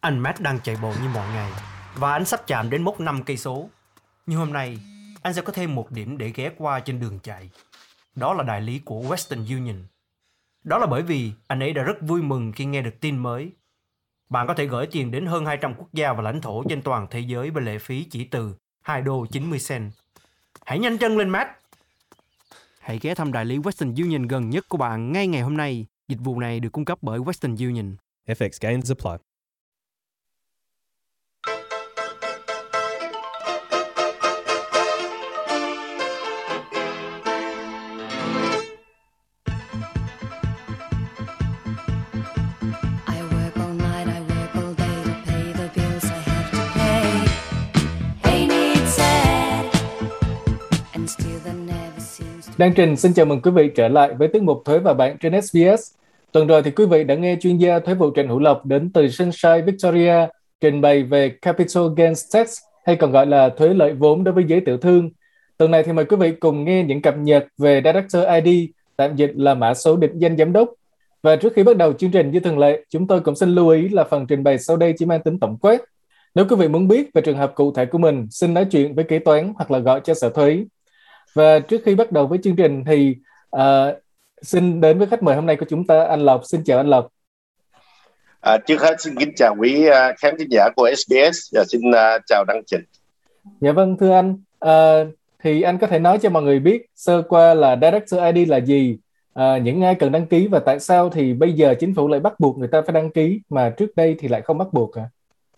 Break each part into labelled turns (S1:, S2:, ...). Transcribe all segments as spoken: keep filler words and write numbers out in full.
S1: Anh Matt đang chạy bộ như mọi ngày và anh sắp chạm đến mốc năm cây số. Nhưng hôm nay, anh sẽ có thêm một điểm để ghé qua trên đường chạy. Đó là đại lý của Western Union. Đó là bởi vì anh ấy đã rất vui mừng khi nghe được tin mới. Bạn có thể gửi tiền đến hơn hai trăm quốc gia và lãnh thổ trên toàn thế giới với lệ phí chỉ từ hai đô chín mươi cent. Hãy nhanh chân lên, Matt! Hãy ghé thăm đại lý Western Union gần nhất của bạn ngay ngày hôm nay. Dịch vụ này được cung cấp bởi Western Union.
S2: F X gains apply.
S3: Đăng Trình xin chào mừng quý vị trở lại với tiết mục Thuế và Bạn trên ét bê ét. Tuần rồi thì quý vị đã nghe chuyên gia thuế vụ Trịnh Hữu Lộc đến từ Sunshine, Victoria trình bày về Capital Gains Tax, hay còn gọi là thuế lợi vốn đối với giới tiểu thương. Tuần này thì mời quý vị cùng nghe những cập nhật về Director i đê, tạm dịch là mã số định danh giám đốc. Và trước khi bắt đầu chương trình như thường lệ, chúng tôi cũng xin lưu ý là phần trình bày sau đây chỉ mang tính tổng quát. Nếu quý vị muốn biết về trường hợp cụ thể của mình, xin nói chuyện với kế toán hoặc là gọi cho sở thuế. Và trước khi bắt đầu với chương trình thì uh, xin đến với khách mời hôm nay của chúng ta, anh Lộc. Xin chào anh Lộc.
S4: À, trước hết xin kính chào quý uh, khán thính giả của ét bê ét và xin uh, chào Đăng Trình.
S3: Dạ vâng, thưa anh, uh, thì anh có thể nói cho mọi người biết sơ qua là Director i đê là gì, uh, những ai cần đăng ký và tại sao thì bây giờ chính phủ lại bắt buộc người ta phải đăng ký mà trước đây thì lại không bắt buộc à?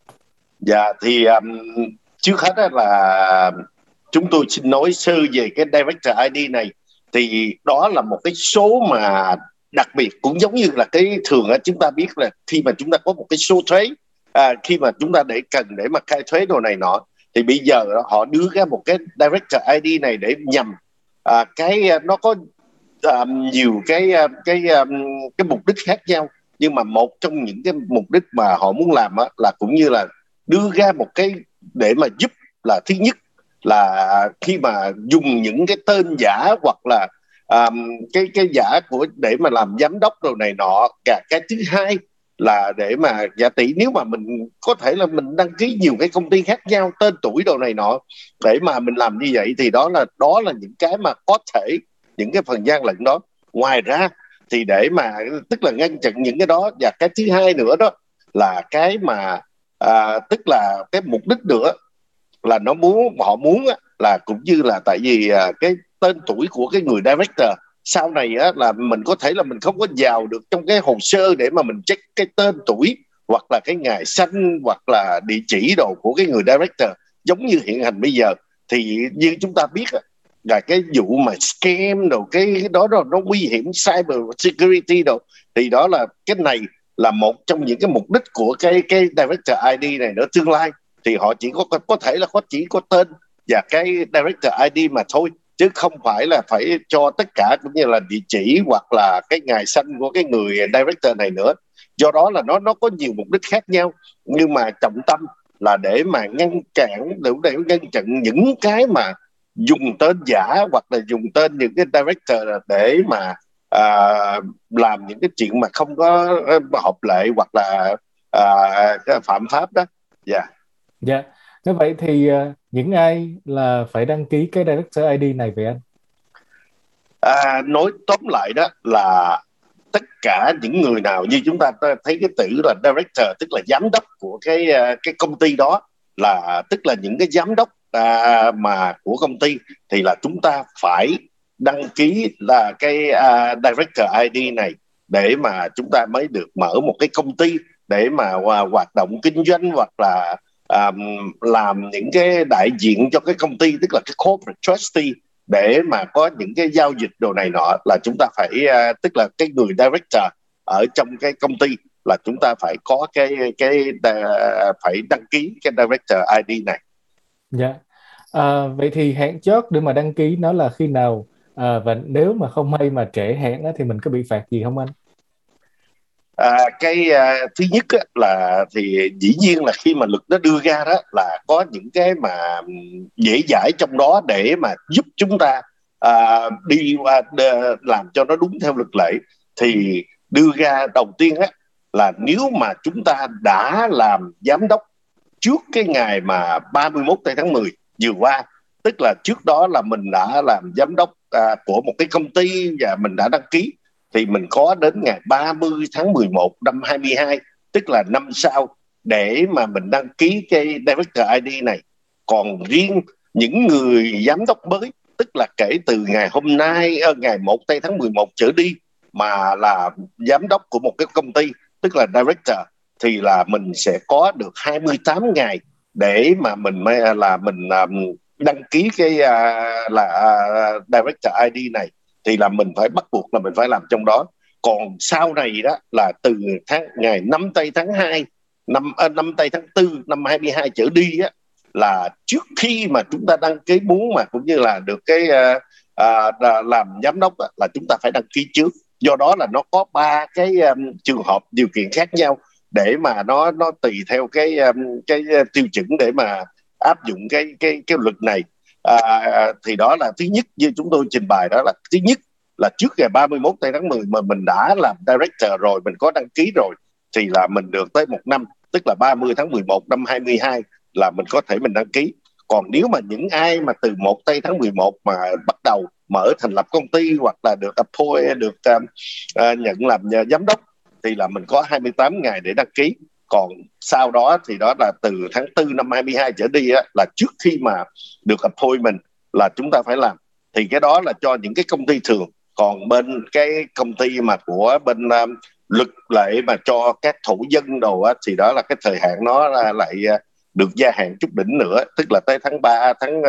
S4: Dạ thì um, trước hết là chúng tôi xin nói sơ về cái Director i đê này. Thì đó là một cái số mà đặc biệt, cũng giống như là cái thường á, chúng ta biết là khi mà chúng ta có một cái số thuế, à, khi mà chúng ta để cần để mà khai thuế đồ này nọ, thì bây giờ họ đưa ra một cái Director i đê này để nhằm à, cái nó có à, nhiều cái cái cái, cái mục đích khác nhau, nhưng mà một trong những cái mục đích mà họ muốn làm á, là cũng như là đưa ra một cái để mà giúp là thứ nhất là khi mà dùng những cái tên giả hoặc là um, cái cái giả của để mà làm giám đốc đồ này nọ. Cả cái thứ hai là để mà giả tỷ nếu mà mình có thể là mình đăng ký nhiều cái công ty khác nhau, tên tuổi đồ này nọ, để mà mình làm như vậy thì đó là đó là những cái mà có thể những cái phần gian lận đó. Ngoài ra thì để mà tức là ngăn chặn những cái đó, và cái thứ hai nữa đó là cái mà à, tức là cái mục đích nữa là nó muốn họ muốn á, là cũng như là tại vì à, cái tên tuổi của cái người director sau này á, là mình có thể là mình không có vào được trong cái hồ sơ để mà mình check cái tên tuổi hoặc là cái ngày sanh hoặc là địa chỉ đồ của cái người director giống như hiện hành bây giờ. Thì như chúng ta biết á, là cái vụ mà scam đồ cái, cái đó, đó nó nguy hiểm, cyber security đồ, thì đó là cái này là một trong những cái mục đích của cái cái director i đê này nữa. Tương lai thì họ chỉ có có thể là có chỉ có tên và cái Director i đê mà thôi, chứ không phải là phải cho tất cả cũng như là địa chỉ hoặc là cái ngày sinh của cái người Director này nữa. Do đó là nó nó có nhiều mục đích khác nhau, nhưng mà trọng tâm là để mà ngăn cản, để, để ngăn chặn những cái mà dùng tên giả hoặc là dùng tên những cái Director để mà à, làm những cái chuyện mà không có hợp lệ hoặc là à, phạm pháp đó. Dạ. Yeah.
S3: Dạ, nếu vậy thì uh, những ai là phải đăng ký cái Director i đê này vậy anh?
S4: À, nói tóm lại đó là tất cả những người nào như chúng ta thấy cái từ là Director, tức là giám đốc của cái cái công ty đó, là tức là những cái giám đốc à, mà của công ty, thì là chúng ta phải đăng ký là cái uh, Director i đê này để mà chúng ta mới được mở một cái công ty để mà uh, hoạt động kinh doanh hoặc là Um, làm những cái đại diện cho cái công ty, tức là cái corporate trustee, để mà có những cái giao dịch đồ này nọ, là chúng ta phải uh, tức là cái người director ở trong cái công ty là chúng ta phải có cái cái uh, phải đăng ký cái Director i đê này.
S3: Dạ. À, vậy thì hạn chót để mà đăng ký nó là khi nào, à, và nếu mà không may mà trễ hạn thì mình có bị phạt gì không anh?
S4: À, cái uh, thứ nhất á, là thì dĩ nhiên là khi mà luật nó đưa ra đó là có những cái mà dễ dãi trong đó để mà giúp chúng ta uh, đi uh, làm cho nó đúng theo luật lệ. Thì đưa ra đầu tiên á, là nếu mà chúng ta đã làm giám đốc trước cái ngày mà ba mươi mốt tây tháng mười vừa qua, tức là trước đó là mình đã làm giám đốc à, của một cái công ty và mình đã đăng ký, thì mình có đến ngày ba mươi tháng mười một năm hai mươi hai, tức là năm sau, để mà mình đăng ký cái Director i đê này. Còn riêng những người giám đốc mới, tức là kể từ ngày hôm nay, ngày một tây tháng mười một trở đi, mà là giám đốc của một cái công ty, tức là Director, thì là mình sẽ có được hai mươi tám ngày để mà mình là mình um, đăng ký cái uh, là uh, Director i đê này, thì là mình phải bắt buộc là mình phải làm trong đó. Còn sau này đó là từ tháng ngày năm tây tháng hai năm uh, năm tây tháng tư năm hai mươi hai trở đi á, là trước khi mà chúng ta đăng ký muốn mà cũng như là được cái uh, uh, làm giám đốc á, là chúng ta phải đăng ký trước. Do đó là nó có ba cái um, trường hợp điều kiện khác nhau để mà nó nó tùy theo cái um, cái tiêu chuẩn để mà áp dụng cái cái cái luật này. À, thì đó là thứ nhất, như chúng tôi trình bày đó là thứ nhất là trước ngày ba mươi mốt tây tháng mười mà mình đã làm Director rồi, mình có đăng ký rồi, thì là mình được tới một năm, tức là ba mươi tháng mười một năm hai mươi hai là mình có thể mình đăng ký. Còn nếu mà những ai mà từ một tây tháng mười một mà bắt đầu mở thành lập công ty hoặc là được appoint, được uh, uh, nhận làm giám đốc, thì là mình có hai mươi tám ngày để đăng ký. Còn sau đó thì đó là từ tháng tư năm hai mươi hai trở đi á, là trước khi mà được appointment là chúng ta phải làm. Thì cái đó là cho những cái công ty thường. Còn bên cái công ty mà của bên um, luật lệ mà cho các thổ dân đồ á, thì đó là cái thời hạn nó lại uh, được gia hạn chút đỉnh nữa, tức là tới tháng ba, tháng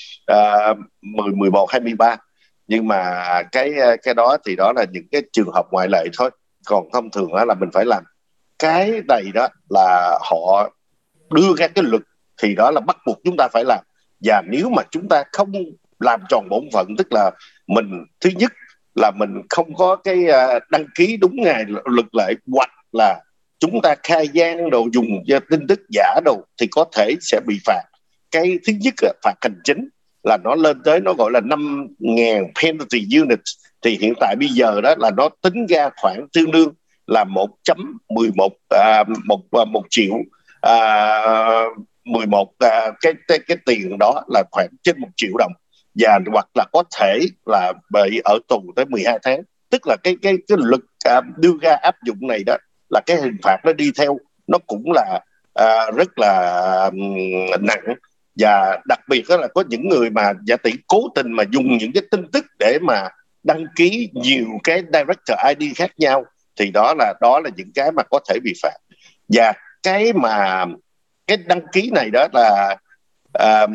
S4: uh, mười, mười một, hai mươi ba. Nhưng mà cái cái đó thì đó là những cái trường hợp ngoại lệ thôi. Còn thông thường là mình phải làm. Cái này đó là họ đưa ra cái luật, thì đó là bắt buộc chúng ta phải làm. Và nếu mà chúng ta không làm tròn bổn phận, tức là mình thứ nhất là mình không có cái đăng ký đúng ngày luật lệ, hoặc là chúng ta khai gian đồ, dùng tin tức giả đồ, thì có thể sẽ bị phạt. Cái thứ nhất là phạt hành chính, là nó lên tới, nó gọi là năm nghìn penalty units. Thì hiện tại bây giờ đó là nó tính ra khoảng tương đương là một phẩy mười một à, một, một triệu à, mười một à, cái, cái cái tiền đó là khoảng trên một triệu đồng, và hoặc là có thể là bị ở tù tới mười hai tháng. Tức là cái cái cái luật à, đưa ra áp dụng này đó, là cái hình phạt nó đi theo nó cũng là à, rất là um, nặng. Và đặc biệt đó là có những người mà giả tỷ cố tình mà dùng những cái tin tức để mà đăng ký nhiều cái Director i đê khác nhau, thì đó là đó là những cái mà có thể bị phạt. Và cái mà cái đăng ký này đó là uh,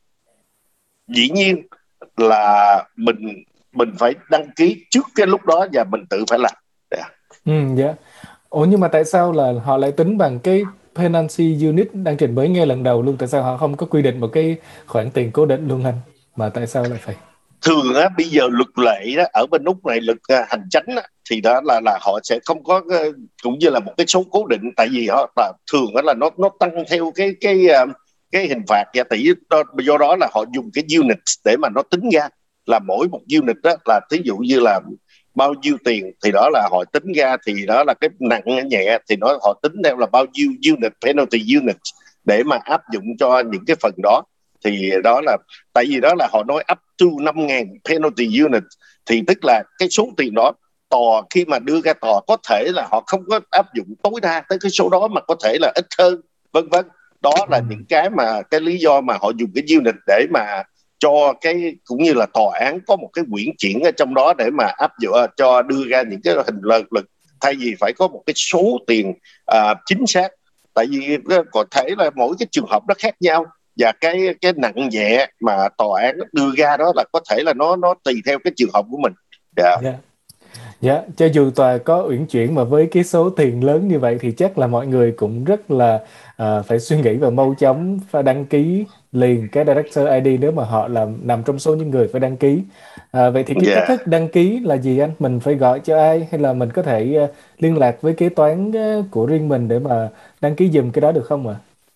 S4: dĩ nhiên là mình mình phải đăng ký trước cái lúc đó và mình tự phải làm. Yeah.
S3: Ừ, dạ. Ủa nhưng mà tại sao là họ lại tính bằng cái penalty unit? Đang trình mới nghe lần đầu luôn. Tại sao họ không có quy định một cái khoản tiền cố định luôn anh? Mà tại sao lại phải?
S4: Thường á, bây giờ luật lệ đó ở bên Úc này, luật uh, hành chánh á, thì đó là là họ sẽ không có uh, cũng như là một cái số cố định. Tại vì họ là thường đó là nó nó tăng theo cái cái uh, cái hình phạt giả tỷ đó, do đó là họ dùng cái unit để mà nó tính ra là mỗi một unit đó là thí dụ như là bao nhiêu tiền, thì đó là họ tính ra, thì đó là cái nặng nhẹ thì nó họ tính theo là bao nhiêu unit, penalty unit, để mà áp dụng cho những cái phần đó. Thì đó là tại vì đó là họ nói up to năm nghìn penalty unit, thì tức là cái số tiền đó tòa khi mà đưa ra tòa có thể là họ không có áp dụng tối đa tới cái số đó, mà có thể là ít hơn, vân vân. Đó là những cái mà cái lý do mà họ dùng cái unit để mà cho cái cũng như là tòa án có một cái quyển chuyển ở trong đó để mà áp dụng cho đưa ra những cái hình lợi lực, thay vì phải có một cái số tiền uh, chính xác. Tại vì có thể là mỗi cái trường hợp nó khác nhau, và cái cái nặng nhẹ mà tòa án đưa ra đó là có thể là nó nó tùy theo cái trường hợp của mình. Yeah.
S3: Yeah. Dạ, cho dù tòa có uyển chuyển mà với cái số tiền lớn như vậy thì chắc là mọi người cũng rất là uh, phải suy nghĩ và mau chóng phải đăng ký liền cái Director i đê nếu mà họ làm nằm trong số những người phải đăng ký. Uh, vậy thì cái
S4: Yeah.
S3: cách thức đăng ký là gì anh? Mình phải gọi cho ai hay là mình có thể uh, liên lạc với kế toán uh, của riêng mình để mà đăng ký giùm cái đó được không ạ?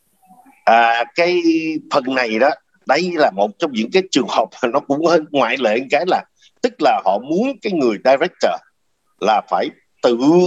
S4: À, cái phần này đó, đây là một trong những cái trường hợp nó cũng hơi ngoại lệ, cái là tức là họ muốn cái người Director là phải tự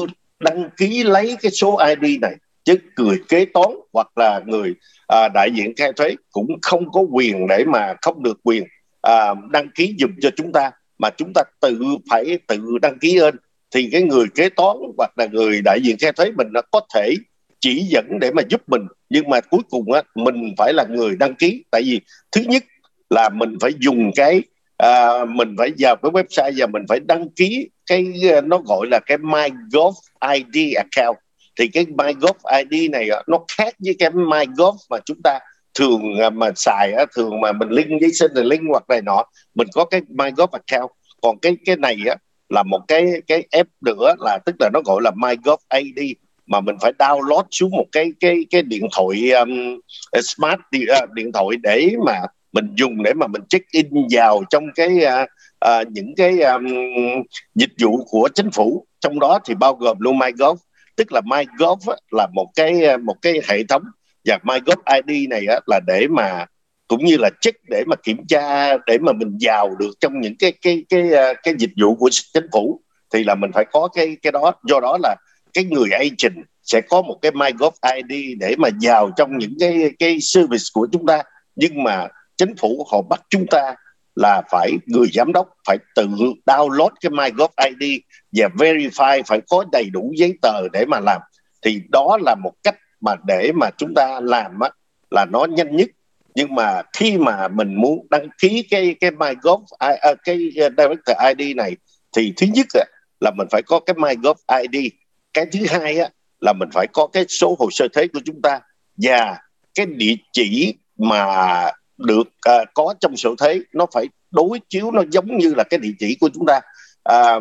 S4: đăng ký lấy cái số i đê này, chứ người kế toán hoặc là người à, đại diện khai thuế cũng không có quyền để mà không được quyền à, đăng ký giùm cho chúng ta, mà chúng ta tự phải tự đăng ký ơn. Thì cái người kế toán hoặc là người đại diện khai thuế mình nó có thể chỉ dẫn để mà giúp mình, nhưng mà cuối cùng á, mình phải là người đăng ký. Tại vì thứ nhất là mình phải dùng cái à, mình phải vào cái website và mình phải đăng ký cái nó gọi là cái MyGov i đê account. Thì cái MyGov i đê này nó khác với cái MyGov mà chúng ta thường mà xài, thường mà mình link giấy sinh rồi link hoặc này nọ, mình có cái MyGov account. Còn cái cái này á là một cái cái app nữa, là tức là nó gọi là MyGov i đê, mà mình phải download xuống một cái cái cái điện thoại um, smart điện, uh, điện thoại để mà mình dùng để mà mình check in vào trong cái uh, uh, những cái um, dịch vụ của chính phủ, trong đó thì bao gồm luôn MyGov. Tức là MyGov á, là một cái một cái hệ thống, và MyGov i đê này á, là để mà cũng như là check để mà kiểm tra để mà mình vào được trong những cái cái cái cái, cái dịch vụ của chính phủ, thì là mình phải có cái cái đó. Do đó là cái người agent sẽ có một cái MyGov i đê để mà vào trong những cái cái service của chúng ta, nhưng mà chính phủ họ bắt chúng ta là phải, người giám đốc phải tự download cái MyGov i đê và verify, phải có đầy đủ giấy tờ để mà làm. Thì đó là một cách mà để mà chúng ta làm á, là nó nhanh nhất. Nhưng mà khi mà mình muốn đăng ký cái cái MyGov cái Director i đê này, thì thứ nhất là mình phải có cái MyGov i đê. Cái thứ hai á, là mình phải có cái số hồ sơ thuế của chúng ta, và cái địa chỉ mà được uh, có trong sổ thuế nó phải đối chiếu, nó giống như là cái địa chỉ của chúng ta. À,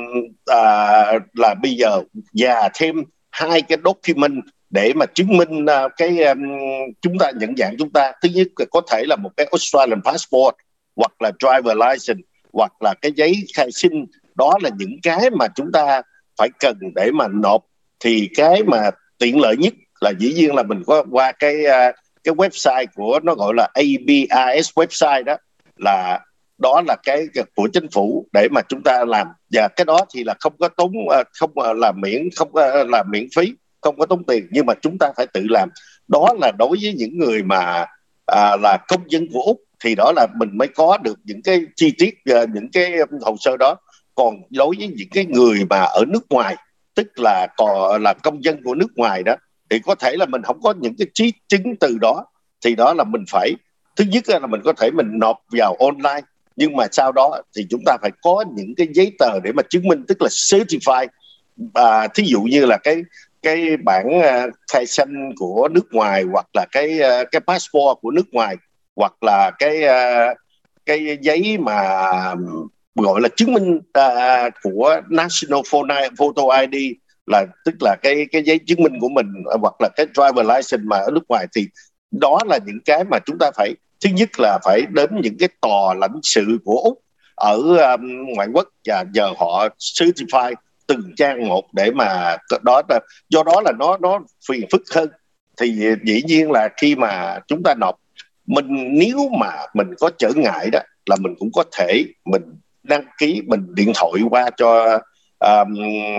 S4: à, là bây giờ và thêm hai cái document để mà chứng minh uh, cái um, chúng ta nhận dạng chúng ta. Thứ nhất là có thể là một cái Australian passport, hoặc là driver license, hoặc là cái giấy khai sinh. Đó là những cái mà chúng ta phải cần để mà nộp. Thì cái mà tiện lợi nhất là dĩ nhiên là mình có qua cái uh, cái website của nó gọi là a bê rờ ét website, đó là đó là cái của chính phủ để mà chúng ta làm. Và cái đó thì là không có tốn, không là miễn, không là miễn phí, không có tốn tiền, nhưng mà chúng ta phải tự làm. Đó là đối với những người mà à, là công dân của Úc, thì đó là mình mới có được những cái chi tiết, những cái hồ sơ đó. Còn đối với những cái người mà ở nước ngoài, tức là còn là công dân của nước ngoài đó, thì có thể là mình không có những cái trí chứng từ đó. Thì đó là mình phải, thứ nhất là mình có thể mình nộp vào online, nhưng mà sau đó thì chúng ta phải có những cái giấy tờ để mà chứng minh, tức là certify. À, thí dụ như là cái cái bản uh, khai sinh của nước ngoài, hoặc là cái uh, cái passport của nước ngoài, hoặc là cái uh, cái giấy mà gọi là chứng minh uh, của National Photo i đê, là tức là cái cái giấy chứng minh của mình, hoặc là cái driver license mà ở nước ngoài. Thì đó là những cái mà chúng ta phải, thứ nhất là phải đến những cái tòa lãnh sự của Úc ở um, ngoại quốc, và nhờ họ certify từng trang một để mà đó. Do đó là nó nó phiền phức hơn. Thì dĩ nhiên là khi mà chúng ta nộp, mình nếu mà mình có trở ngại đó, là mình cũng có thể mình đăng ký, mình điện thoại qua cho um,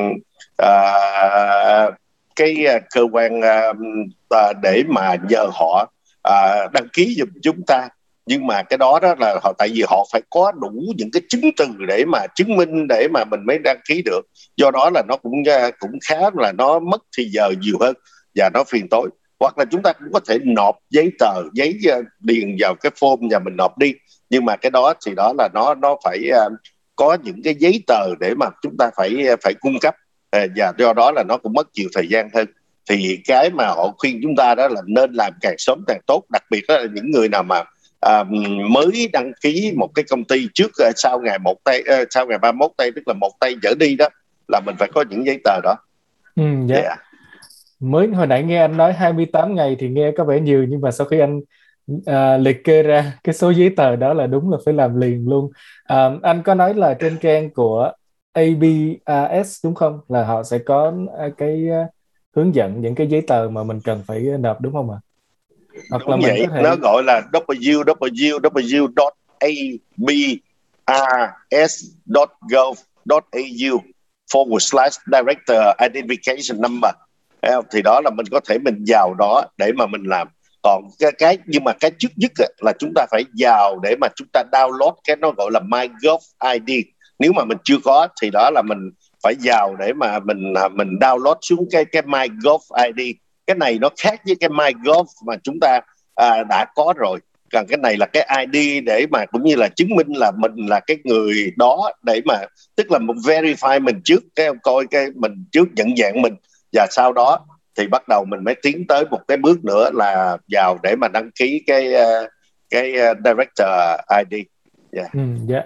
S4: uh, cái cơ quan uh, để mà nhờ họ uh, đăng ký giùm chúng ta. Nhưng mà cái đó đó là họ, tại vì họ phải có đủ những cái chứng từ để mà chứng minh để mà mình mới đăng ký được. Do đó là nó cũng cũng khá là nó mất thì giờ nhiều hơn và nó phiền tối. Hoặc là chúng ta cũng có thể nộp giấy tờ, giấy điền vào cái form và mình nộp đi. Nhưng mà cái đó thì đó là nó nó phải uh, có những cái giấy tờ để mà chúng ta phải phải cung cấp, uh, và do đó là nó cũng mất nhiều thời gian hơn. Thì cái mà họ khuyên chúng ta đó là nên làm càng sớm càng tốt, đặc biệt đó là những người nào mà À, mới đăng ký một cái công ty trước uh, sau ngày một tây uh, sau ngày ba mươi mốt tây, tức là một tây trở đi đó, là mình phải có những giấy tờ đó.
S3: Ừ, dạ. Yeah. Mới hồi nãy nghe anh nói hai mươi tám ngày thì nghe có vẻ nhiều, nhưng mà sau khi anh uh, liệt kê ra cái số giấy tờ đó là đúng là phải làm liền luôn. Uh, anh có nói là trên trang của a bê rờ ét đúng không, là họ sẽ có uh, cái uh, hướng dẫn những cái giấy tờ mà mình cần phải nộp đúng không ạ?
S4: Hoặc đúng là mình vậy, có thể... nó gọi là w w w chấm a b r s chấm gov chấm a u. forward slash director identification number. Thì đó là mình có thể mình vào đó để mà mình làm. Còn cái, cái nhưng mà cái trước nhất là chúng ta phải vào để mà chúng ta download cái nó gọi là MyGov i đê. Nếu mà mình chưa có thì đó là mình phải vào để mà mình mình download xuống cái cái MyGov i đê. Cái này nó khác với cái MyGov mà chúng ta à, đã có rồi. Còn cái này là cái i đê để mà cũng như là chứng minh là mình là cái người đó, để mà tức là một verify mình trước, cái coi cái mình trước nhận dạng mình, và sau đó thì bắt đầu mình mới tiến tới một cái bước nữa là vào để mà đăng ký cái cái director i đê. Yeah.
S3: Ừ, yeah.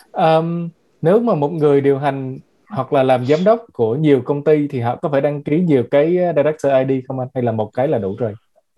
S3: um, nếu mà một người điều hành hoặc là làm giám đốc của nhiều công ty thì họ có phải đăng ký nhiều cái director i đê không anh, hay là một cái là đủ rồi?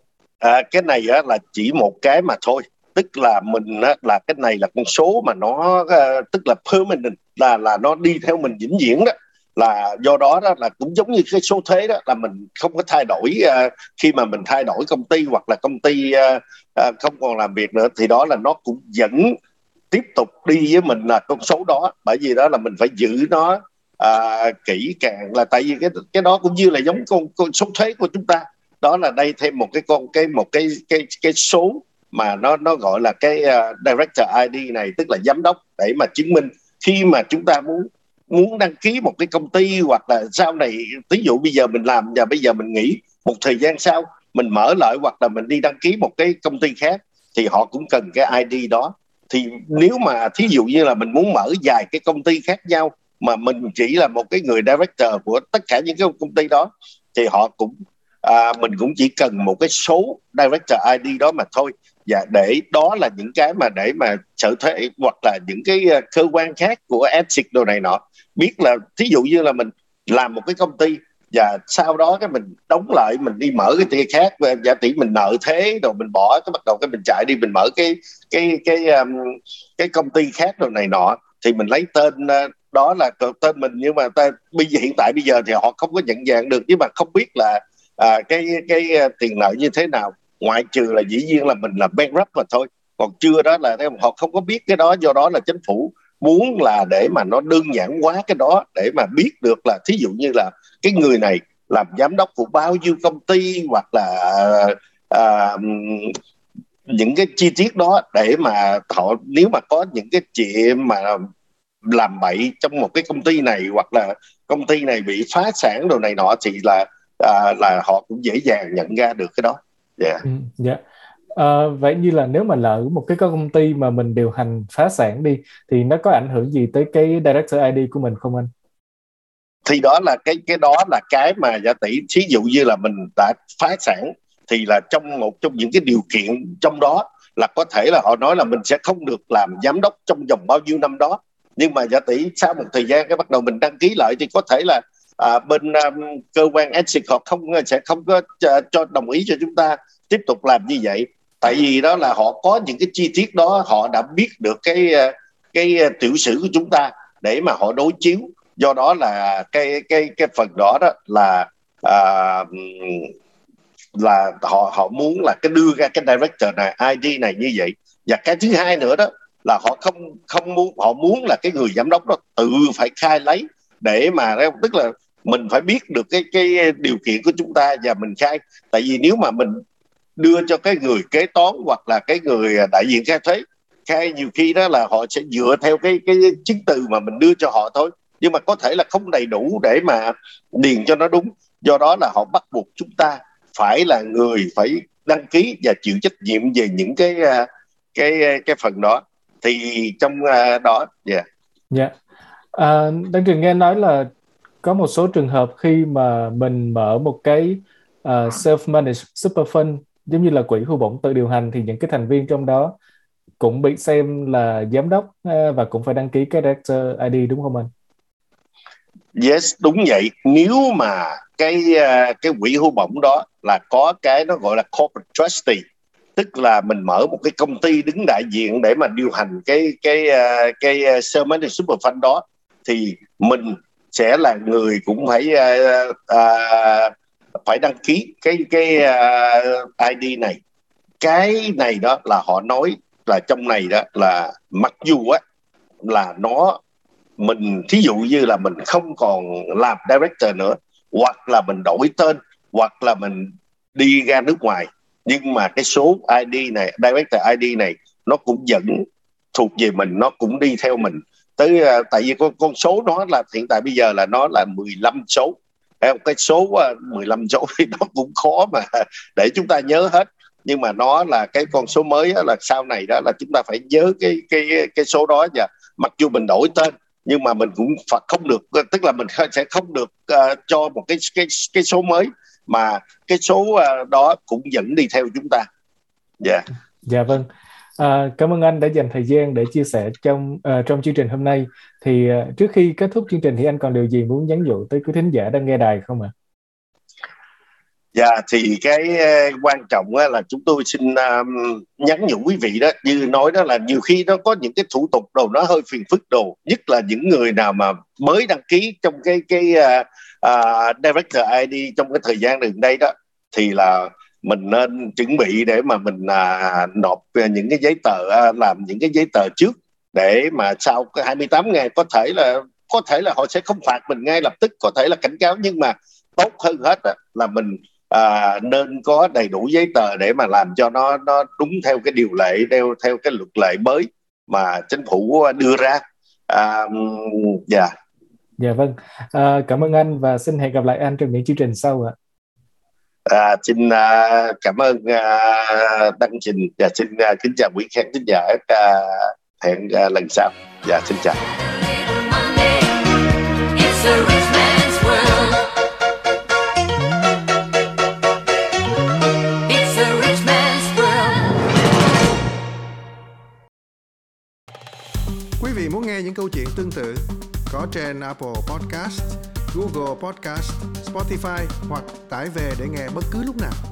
S4: À, cái này á, là chỉ một cái mà thôi, tức là mình á, là cái này là con số mà nó uh, tức là permanent, là là nó đi theo mình vĩnh viễn đó, là do đó đó là cũng giống như cái số thuế đó, là mình không có thay đổi uh, khi mà mình thay đổi công ty hoặc là công ty uh, uh, không còn làm việc nữa, thì đó là nó cũng vẫn tiếp tục đi với mình là con số đó, bởi vì đó là mình phải giữ nó uh, kỹ càng, là tại vì cái cái đó cũng như là giống con, con số thuế của chúng ta. Đó là đây thêm một cái con cái một cái cái cái số mà nó nó gọi là cái uh, director i đê này, tức là giám đốc, để mà chứng minh khi mà chúng ta muốn muốn đăng ký một cái công ty, hoặc là sau này ví dụ bây giờ mình làm và bây giờ mình nghỉ, một thời gian sau mình mở lại hoặc là mình đi đăng ký một cái công ty khác, thì họ cũng cần cái i đê đó. Thì nếu mà thí dụ như là mình muốn mở vài cái công ty khác nhau mà mình chỉ là một cái người director của tất cả những cái công ty đó, thì họ cũng à, mình cũng chỉ cần một cái số director i đê đó mà thôi. Và để đó là những cái mà để mà sở thuế hoặc là những cái uh, cơ quan khác của ethics đồ này nọ biết là thí dụ như là mình làm một cái công ty và sau đó cái mình đóng lại, mình đi mở cái tỷ khác, giả tỷ mình nợ thế rồi mình bỏ, cái bắt đầu cái mình chạy đi mình mở cái cái cái um, cái công ty khác đồ này nọ, thì mình lấy tên uh, đó là tên mình, nhưng mà ta, bây giờ hiện tại bây giờ thì họ không có nhận dạng được, nhưng mà không biết là à, cái cái tiền nợ như thế nào, ngoại trừ là dĩ nhiên là mình là bankrupt mà thôi, còn chưa đó là họ không có biết cái đó. Do đó là chính phủ muốn là để mà nó đơn giản hóa cái đó, để mà biết được là thí dụ như là cái người này làm giám đốc của bao nhiêu công ty, hoặc là à, những cái chi tiết đó, để mà họ nếu mà có những cái chuyện mà làm bậy trong một cái công ty này, hoặc là công ty này bị phá sản đồ này nọ, thì là à, là họ cũng dễ dàng nhận ra được cái đó. Yeah.
S3: Ừ, yeah. À, vậy như là nếu mà lỡ một cái công ty mà mình điều hành phá sản đi, thì nó có ảnh hưởng gì tới cái director i đê của mình không anh?
S4: Thì đó là cái cái đó là cái mà giả tỷ thí dụ như là mình đã phá sản, thì là trong một trong những cái điều kiện trong đó là có thể là họ nói là mình sẽ không được làm giám đốc trong vòng bao nhiêu năm đó, nhưng mà giả tỷ sau một thời gian cái bắt đầu mình đăng ký lại, thì có thể là à, bên um, cơ quan ethics họ không sẽ không có uh, cho đồng ý cho chúng ta tiếp tục làm như vậy, tại vì đó là họ có những cái chi tiết đó, họ đã biết được cái cái tiểu sử của chúng ta để mà họ đối chiếu. Do đó là cái cái cái phần đó đó là à, là họ họ muốn là cái đưa ra cái director này i đê này như vậy. Và cái thứ hai nữa đó là họ không không muốn họ muốn là cái người giám đốc đó tự phải khai lấy, để mà tức là mình phải biết được cái cái điều kiện của chúng ta và mình khai. Tại vì nếu mà mình đưa cho cái người kế toán hoặc là cái người đại diện khai thuế khai, nhiều khi đó là họ sẽ dựa theo cái cái chứng từ mà mình đưa cho họ thôi, nhưng mà có thể là không đầy đủ để mà điền cho nó đúng. Do đó là họ bắt buộc chúng ta phải là người phải đăng ký và chịu trách nhiệm về những cái cái cái phần đó. Thì trong đó dạ yeah.
S3: Dạ yeah. À, Đăng Trình nghe nói là có một số trường hợp khi mà mình mở một cái uh, self-managed super fund, giống như là quỹ hưu bổng tự điều hành, thì những cái thành viên trong đó cũng bị xem là giám đốc uh, và cũng phải đăng ký cái director i đê, đúng không anh?
S4: Yes, đúng vậy. Nếu mà cái cái quỹ hưu bổng đó là có cái nó gọi là corporate trustee, tức là mình mở một cái công ty đứng đại diện để mà điều hành cái cái cái self-managed super fund đó, thì mình sẽ là người cũng phải uh, uh, phải đăng ký cái cái uh, i đê này. Cái này đó là họ nói là trong này đó là mặc dù á là nó mình thí dụ như là mình không còn làm director nữa, hoặc là mình đổi tên, hoặc là mình đi ra nước ngoài, nhưng mà cái số i đê này, director i đê này nó cũng vẫn thuộc về mình, nó cũng đi theo mình tới, tại vì con con số nó là hiện tại bây giờ là nó là mười lăm số. Cái số mười lăm số thì nó cũng khó mà để chúng ta nhớ hết, nhưng mà nó là cái con số mới là sau này đó là chúng ta phải nhớ cái cái cái số đó. Và mặc dù mình đổi tên nhưng mà mình cũng phải không được, tức là mình sẽ không được uh, cho một cái cái cái số mới, mà cái số uh, đó cũng vẫn đi theo chúng ta. Dạ. Yeah.
S3: Dạ vâng. À, cảm ơn anh đã dành thời gian để chia sẻ trong uh, trong chương trình hôm nay. Thì uh, trước khi kết thúc chương trình thì anh còn điều gì muốn nhắn nhủ tới quý thính giả đang nghe đài không ạ?
S4: Dạ, thì cái uh, quan trọng uh, là chúng tôi xin uh, nhắn nhủ quý vị đó, như nói đó là nhiều khi nó có những cái thủ tục đồ nó hơi phiền phức đồ, nhất là những người nào mà mới đăng ký trong cái cái uh, uh, Director i đê trong cái thời gian gần đây đó, thì là mình nên chuẩn bị để mà mình à, nộp những cái giấy tờ, à, làm những cái giấy tờ trước, để mà sau cái hai mươi tám ngày có thể là có thể là họ sẽ không phạt mình ngay lập tức, có thể là cảnh cáo, nhưng mà tốt hơn hết à, là mình à, nên có đầy đủ giấy tờ để mà làm cho nó nó đúng theo cái điều lệ, theo theo cái luật lệ mới mà chính phủ đưa ra. À, dạ.
S3: Dạ vâng. À, cảm ơn anh và xin hẹn gặp lại anh trong những chương trình sau ạ.
S4: À, xin uh, cảm ơn uh, Đăng Trình và xin uh, kính chào quý khán thính giả, uh, hẹn uh, lần sau. Dạ, xin chào.
S2: Quý vị muốn nghe những câu chuyện tương tự có trên Apple Podcast, Google Podcast, Spotify hoặc tải về để nghe bất cứ lúc nào.